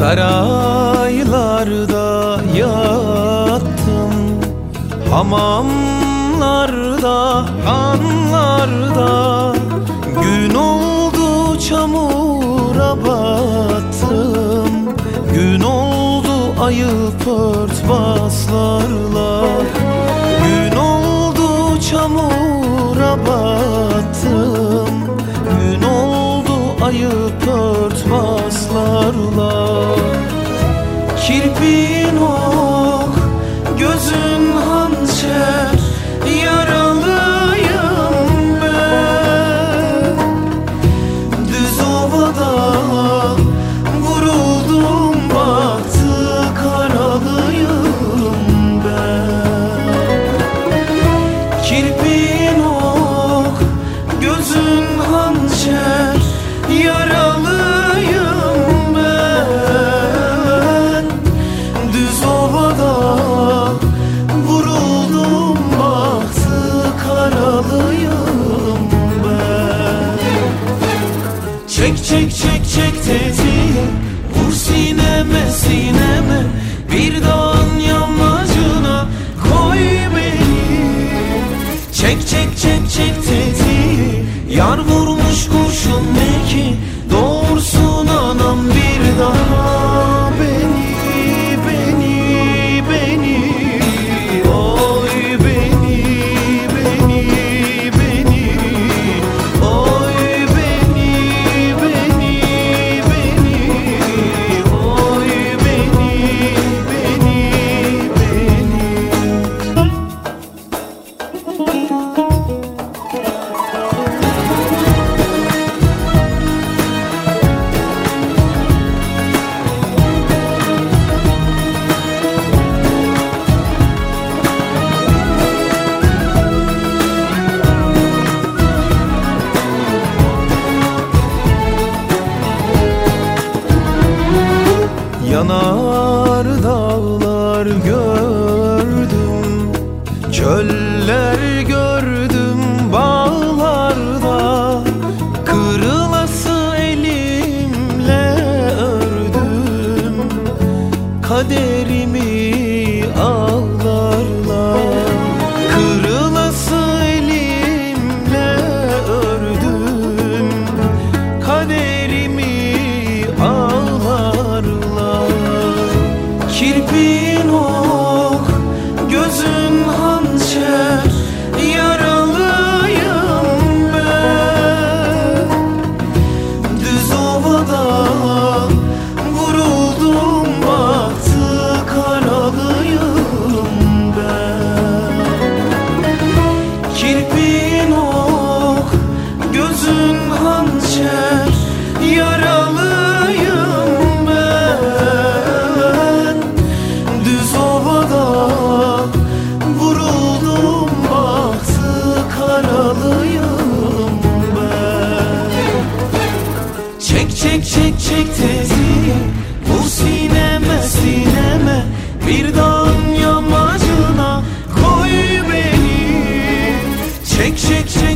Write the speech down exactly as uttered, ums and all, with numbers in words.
Saraylarda yattım, hamamlarda, hanlarda. Gün oldu çamura battım, gün oldu ayıp örtbaslarla. Gün oldu çamura battım, gün oldu ayıp örtbaslarla. Kirpin ok, gözün hançer, yaralıyım ben. Düz ovada vuruldum, baktı karalıyım ben. Kirpin ok, gözün hançer, yaralıyım ben. Düz ovada vuruldum, baktı karalıyım ben. Çek çek çek çek tetiği, vur sineme sineme, bir dağın yamacına koy beni. Çek çek çek çek tetiği, yar vurmuş kurşun ne ki, doğursun anam bir daha beni, beni, beni. Oy beni, beni, beni. Oy beni, beni, beni. Oy beni, beni, beni. Yanar dağlar gördüm, çöller gördüm bağlarda. Kırılası elimle ördüm, kaderimi ağlarla. Kırılası elimle ördüm, kaderimi ağlarla. Kirpin ok, gözün hançer, yaralıyım ben. Düz ovada vuruldum, baktı karalıyım ben. Kirpin ok, gözün hançer, yaralıyım ben. Düz ovada vuruldum, baktı karalıyım ben. Çek çek çek çek tetiği, vur sineme sineme, bir dağın yamacına koy beni. Çek çek çek